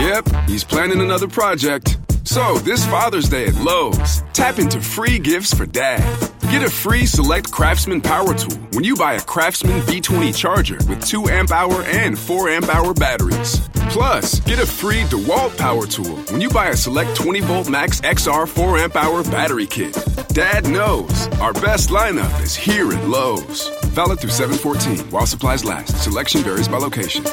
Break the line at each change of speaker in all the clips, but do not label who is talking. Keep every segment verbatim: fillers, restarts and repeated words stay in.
Yep, he's planning another project. So, this Father's Day at Lowe's, tap into free gifts for Dad. Get a free Select Craftsman power tool when you buy a Craftsman V twenty charger with two amp hour and four amp hour batteries. Plus, get a free DeWalt power tool when you buy a Select twenty volt Max X R four amp hour battery kit. Dad knows our best lineup is here at Lowe's. Valid through seven fourteen while supplies last. Selection varies by location.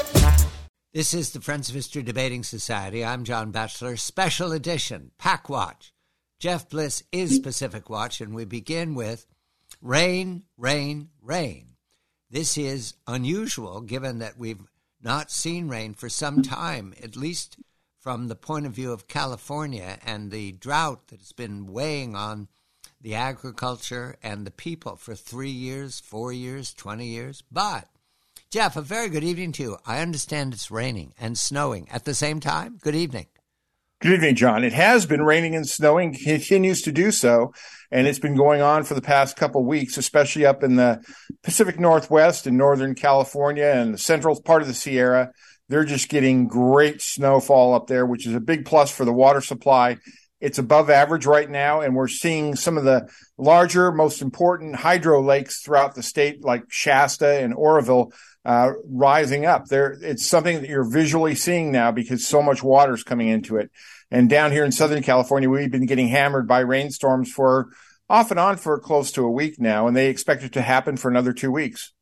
This is the Friends of History Debating Society. I'm John Batchelor. Special edition, Pack Watch. Jeff Bliss is Pacific Watch, and we begin with rain, rain, rain. This is unusual given that we've not seen rain for some time, at least from the point of view of California and the drought that has been weighing on the agriculture and the people for three years, four years, twenty years. But Jeff, a very good evening to you. I understand it's raining and snowing at the same time. Good evening.
Good evening, John. It has been raining and snowing, continues to do so, and it's been going on for the past couple of weeks, especially up in the Pacific Northwest and Northern California and the central part of the Sierra. They're just getting great snowfall up there, which is a big plus for the water supply. It's above average right now, and we're seeing some of the larger, most important hydro lakes throughout the state, like Shasta and Oroville, uh, rising up. There, it's something that you're visually seeing now because so much water is coming into it. And down here in Southern California, we've been getting hammered by rainstorms for off and on for close to a week now, and they expect it to happen for another two weeks.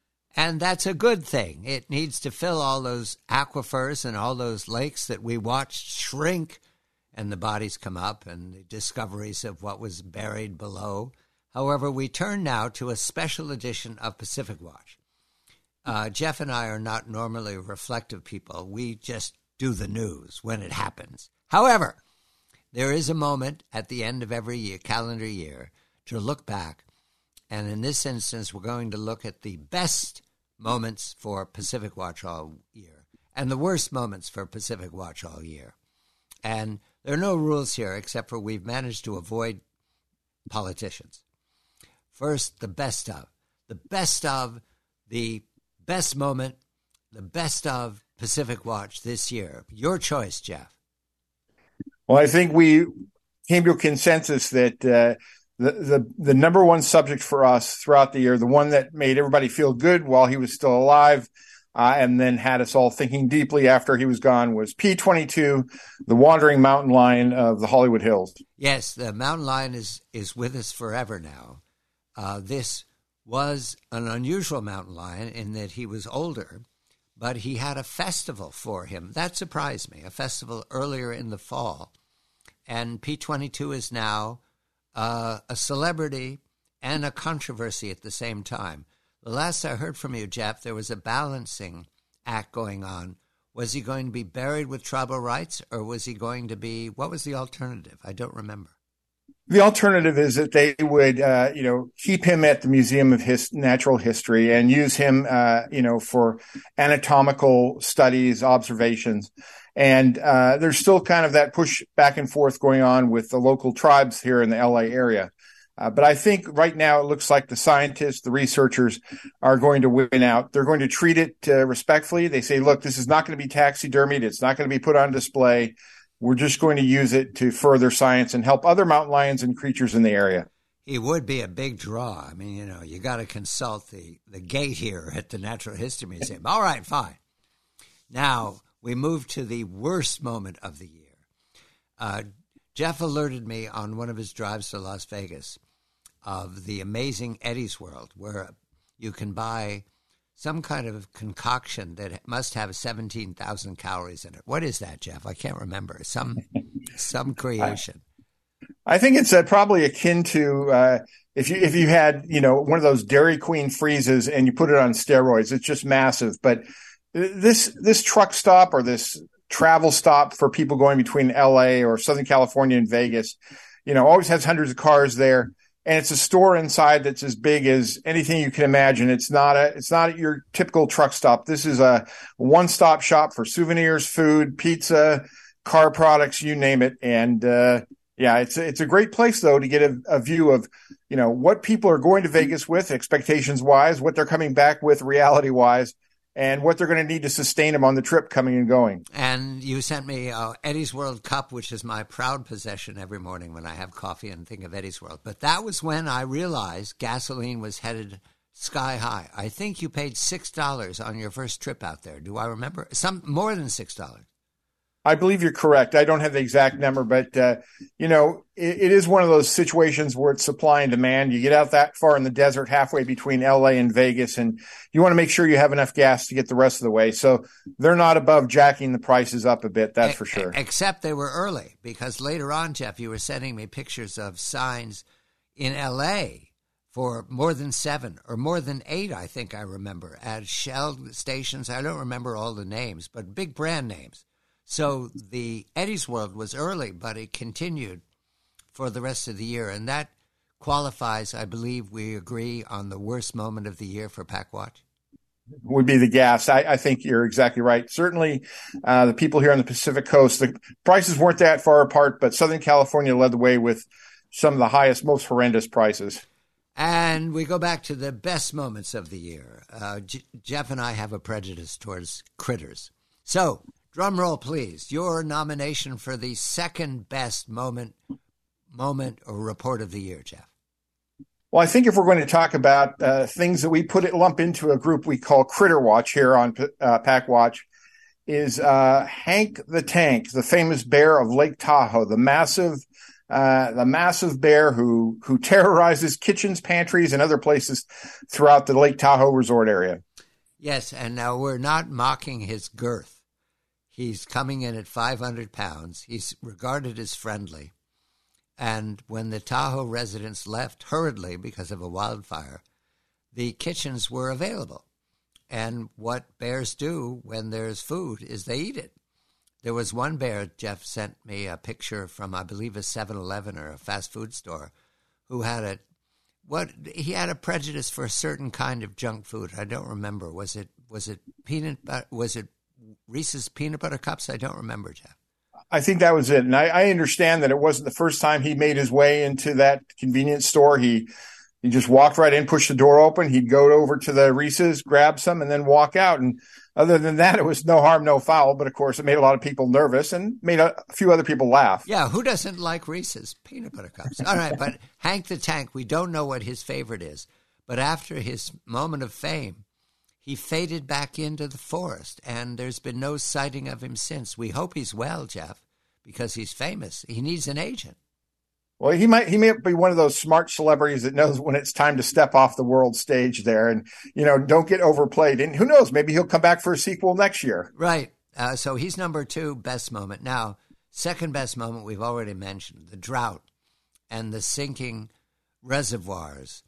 And that's a good thing. It needs to fill all those aquifers and all those lakes that we watched shrink, and the bodies come up and the discoveries of what was buried below. However, we turn now to a special edition of Pacific Watch. Uh, Jeff and I are not normally reflective people. We just do the news when it happens. However, there is a moment at the end of every year, calendar year, to look back. And in this instance, we're going to look at the best moments for Pacific Watch all year and the worst moments for Pacific Watch all year. And there are no rules here except for we've managed to avoid politicians. First, the best of. The best of the best moment, the best of Pacific Watch this year. Your choice, Jeff.
Well, I think we came to a consensus that uh, the, the the number one subject for us throughout the year, the one that made everybody feel good while he was still alive, uh, and then had us all thinking deeply after he was gone, was P twenty-two, the wandering mountain lion of the Hollywood Hills.
Yes, the mountain lion is, is with us forever now. Uh, this was an unusual mountain lion in that he was older, but he had a festival for him. That surprised me, a festival earlier in the fall. And P twenty-two is now uh, a celebrity and a controversy at the same time. The last I heard from you, Jeff, there was a balancing act going on. Was he going to be buried with tribal rights, or was he going to be, what was the alternative? I don't remember.
The alternative is that they would, uh, you know, keep him at the Museum of His- Natural History and use him, uh, you know, for anatomical studies, observations. And uh, there's still kind of that push back and forth going on with the local tribes here in the L A area. Uh, but I think right now it looks like the scientists, the researchers are going to win out. They're going to treat it uh, respectfully. They say, look, this is not going to be taxidermied. It's not going to be put on display. We're just going to use it to further science and help other mountain lions and creatures in the area.
He would be a big draw. I mean, you know, you got to consult the, the gate here at the Natural History Museum. All right, fine. Now, we move to the worst moment of the year. Uh, Jeff alerted me on one of his drives to Las Vegas of the amazing Eddie's World, where you can buy some kind of concoction that must have seventeen thousand calories in it. What is that, Jeff? I can't remember. Some some creation.
I think it's uh, probably akin to uh, if you if you had, you know, one of those Dairy Queen freezes and you put it on steroids. It's just massive. But this this truck stop or this travel stop for people going between L A or Southern California and Vegas, you know, always has hundreds of cars there. And it's a store inside that's as big as anything you can imagine. It's not a, it's not your typical truck stop. This is a one-stop shop for souvenirs, food, pizza, car products, you name it. And, uh, yeah, it's a, it's a great place though to get a, a view of, you know, what people are going to Vegas with expectations wise, what they're coming back with reality wise, and what they're going to need to sustain them on the trip coming and going.
And And you sent me uh, Eddie's World Cup, which is my proud possession every morning when I have coffee and think of Eddie's World. But that was when I realized gasoline was headed sky high. I think you paid six dollars on your first trip out there. Do I remember? Some more than six dollars.
I believe you're correct. I don't have the exact number, but, uh, you know, it, it is one of those situations where it's supply and demand. You get out that far in the desert, halfway between L A and Vegas, and you want to make sure you have enough gas to get the rest of the way. So they're not above jacking the prices up a bit, that's for sure.
Except they were early, because later on, Jeff, you were sending me pictures of signs in L A for more than seven or more than eight, I think I remember, at Shell stations. I don't remember all the names, but big brand names. So the Eddie's World was early, but it continued for the rest of the year. And that qualifies, I believe we agree, on the worst moment of the year for PacWatch.
Would be the gas. I, I think you're exactly right. Certainly, uh, the people here on the Pacific Coast, the prices weren't that far apart, but Southern California led the way with some of the highest, most horrendous prices.
And we go back to the best moments of the year. Uh, J- Jeff and I have a prejudice towards critters. So, drum roll, please. Your nomination for the second best moment, moment or report of the year, Jeff.
Well, I think if we're going to talk about uh, things that we put it lump into a group we call Critter Watch here on uh, PacWatch, is uh, Hank the Tank, the famous bear of Lake Tahoe, the massive, uh, the massive bear who who terrorizes kitchens, pantries, and other places throughout the Lake Tahoe resort area.
Yes, and now we're not mocking his girth. He's coming in at five hundred pounds. He's regarded as friendly. And when the Tahoe residents left hurriedly because of a wildfire, the kitchens were available. And what bears do when there's food is they eat it. There was one bear, Jeff sent me a picture from, I believe, a seven eleven or a fast food store, who had a, what, he had a prejudice for a certain kind of junk food. I don't remember. Was it, was it peanut butter? Was it Reese's peanut butter cups? I don't remember, Jeff.
I think that was it. And I, I understand that it wasn't the first time he made his way into that convenience store. He he just walked right in, pushed the door open. He'd go over to the Reese's, grab some, and then walk out. And other than that, it was no harm, no foul. But, of course, it made a lot of people nervous and made a, a few other people laugh.
Yeah, who doesn't like Reese's peanut butter cups? All right, but Hank the Tank, we don't know what his favorite is. But after his moment of fame, he faded back into the forest, and there's been no sighting of him since. We hope he's well, Jeff, because he's famous. He needs an agent.
Well, he might he may be one of those smart celebrities that knows when it's time to step off the world stage there and, you know, don't get overplayed. And who knows, maybe he'll come back for a sequel next year.
Right. Uh, so he's number two best moment. Now, second best moment we've already mentioned, the drought and the sinking reservoirs.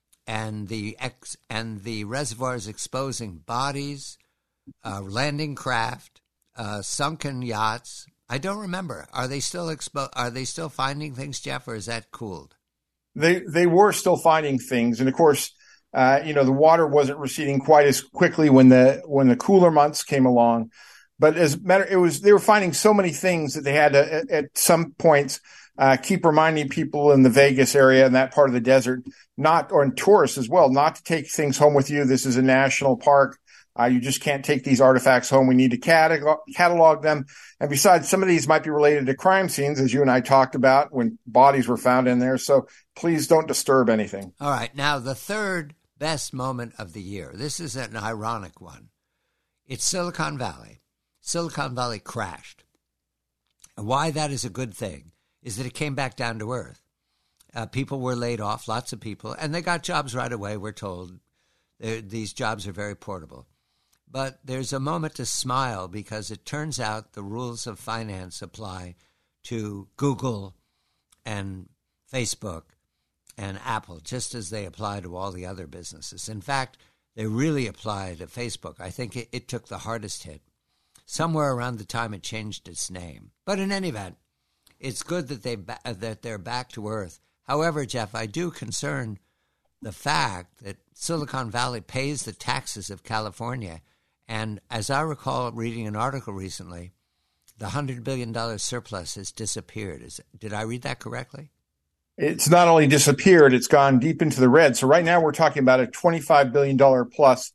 And the ex and the reservoirs exposing bodies, uh, landing craft, uh, sunken yachts. I don't remember. Are they still expo- Are they still finding things, Jeff, or is that cooled?
They they were still finding things, and of course, uh, you know, the water wasn't receding quite as quickly when the when the cooler months came along. But as matter, it was they were finding so many things that they had to at, at some points. Uh, keep reminding people in the Vegas area and that part of the desert, not, or in tourists as well, not to take things home with you. This is a national park. Uh, you just can't take these artifacts home. We need to catalog, catalog them. And besides, some of these might be related to crime scenes, as you and I talked about when bodies were found in there. So please don't disturb anything.
All right. Now, the third best moment of the year. This is an ironic one. It's Silicon Valley. Silicon Valley crashed. And why that is a good thing is that it came back down to earth. Uh, people were laid off, lots of people, and they got jobs right away, we're told. They're, these jobs are very portable. But there's a moment to smile because it turns out the rules of finance apply to Google and Facebook and Apple, just as they apply to all the other businesses. In fact, they really apply to Facebook. I think it, it took the hardest hit, somewhere around the time it changed its name. But in any event, it's good that they that they're back to earth. However, Jeff, I do concern the fact that Silicon Valley pays the taxes of California. And as I recall reading an article recently, the one hundred billion dollars surplus has disappeared. Is, did I read that correctly?
It's not only disappeared, it's gone deep into the red. So right now we're talking about a twenty-five billion dollars plus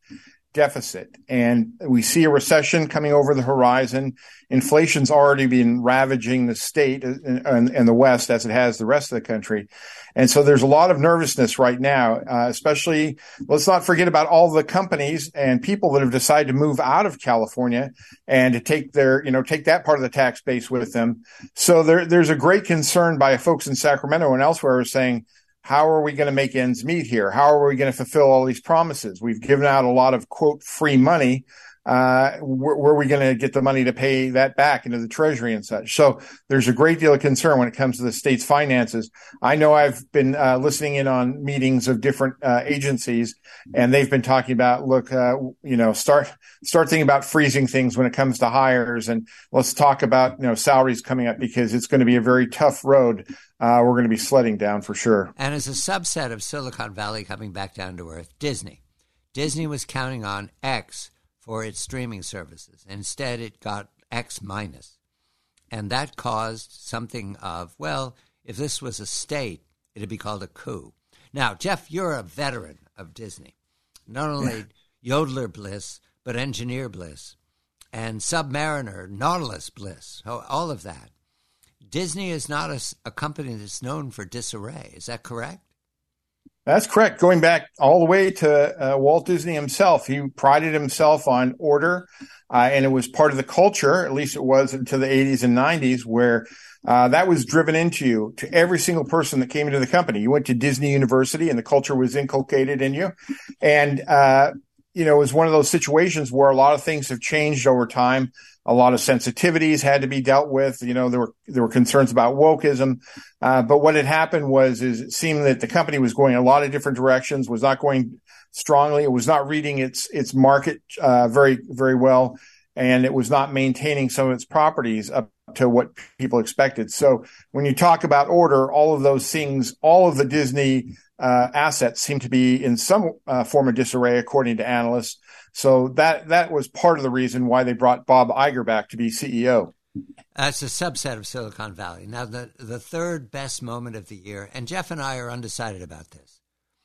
deficit. And we see a recession coming over the horizon. Inflation's already been ravaging the state and, and, and the West as it has the rest of the country. And so there's a lot of nervousness right now, uh, especially, let's not forget about all the companies and people that have decided to move out of California and to take their, you know, take that part of the tax base with them. So there, there's a great concern by folks in Sacramento and elsewhere saying, how are we going to make ends meet here? How are we going to fulfill all these promises? We've given out a lot of, quote, free money. Uh, where, where are we going to get the money to pay that back into the Treasury and such? So there's a great deal of concern when it comes to the state's finances. I know I've been uh, listening in on meetings of different uh, agencies, and they've been talking about, look, uh, you know, start start thinking about freezing things when it comes to hires, and let's talk about, you know, salaries coming up, because it's going to be a very tough road. Uh, we're going to be sledding down for sure.
And as a subset of Silicon Valley coming back down to earth, Disney. Disney was counting on X for its streaming services. Instead, it got X minus. And that caused something of, well, if this was a state, it'd be called a coup. Now, Jeff, you're a veteran of Disney. Not only Yodeler bliss, but engineer bliss. And Submariner, Nautilus bliss, all of that. Disney is not a, a company that's known for disarray. Is that correct?
That's correct. Going back all the way to uh, Walt Disney himself, he prided himself on order, uh, and it was part of the culture, at least it was into the eighties and nineties, where uh, that was driven into you, to every single person that came into the company. You went to Disney University, and the culture was inculcated in you. And, uh, you know, it was one of those situations where a lot of things have changed over time. A lot of sensitivities had to be dealt with. You know, there were there were concerns about wokeism. Uh, but what had happened was is it seemed that the company was going a lot of different directions, was not going strongly. It was not reading its its market uh, very, very well. And it was not maintaining some of its properties up to what people expected. So when you talk about order, all of those things, all of the Disney uh, assets seem to be in some uh, form of disarray, according to analysts. So that that was part of the reason why they brought Bob Iger back to be C E O.
That's a subset of Silicon Valley. Now, the, the third best moment of the year, and Jeff and I are undecided about this.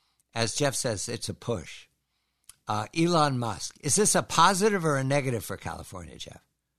As Jeff says, it's a push. Uh, Elon Musk. Is this a positive or a negative for California, Jeff?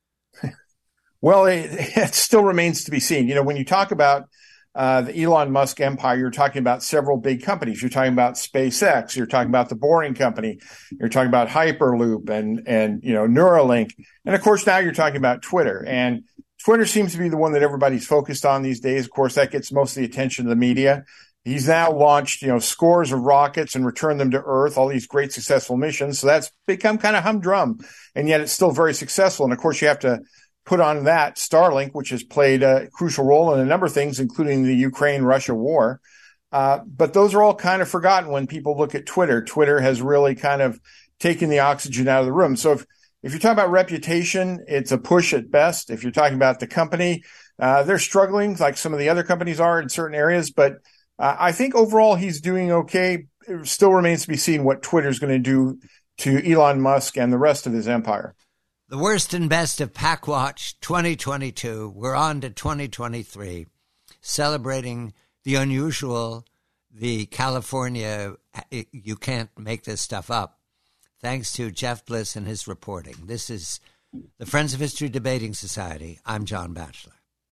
Well, it, it still remains to be seen. You know, when you talk about Uh, the Elon Musk empire, you're talking about several big companies. You're talking about SpaceX. You're talking about the Boring Company. You're talking about Hyperloop and, and, you know, Neuralink. And of course, now you're talking about Twitter. And Twitter seems to be the one that everybody's focused on these days. Of course, that gets most of the attention of the media. He's now launched, you know, scores of rockets and returned them to Earth, all these great successful missions. So that's become kind of humdrum. And yet it's still very successful. And of course, you have to put on that Starlink, which has played a crucial role in a number of things, including the Ukraine-Russia war. Uh, but those are all kind of forgotten when people look at Twitter. Twitter has really kind of taken the oxygen out of the room. So if, if you're talking about reputation, it's a push at best. If you're talking about the company, uh, they're struggling like some of the other companies are in certain areas. But uh, I think overall he's doing okay. It still remains to be seen what Twitter's going to do to Elon Musk and the rest of his empire.
The worst and best of PacWatch twenty twenty-two. We're on to twenty twenty-three, celebrating the unusual, the California, you can't make this stuff up, thanks to Jeff Bliss and his reporting. This is the Friends of History Debating Society. I'm John Batchelor.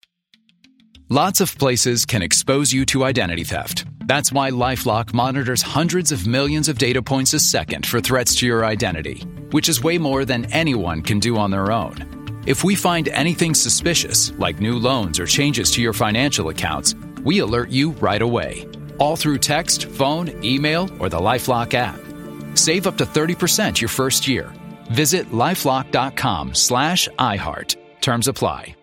Lots of places can expose you to identity theft. That's why LifeLock monitors hundreds of millions of data points a second for threats to your identity, which is way more than anyone can do on their own. If we find anything suspicious, like new loans or changes to your financial accounts, we alert you right away, all through text, phone, email, or the LifeLock app. Save up to thirty percent your first year. Visit LifeLock.com slash iHeart. Terms apply.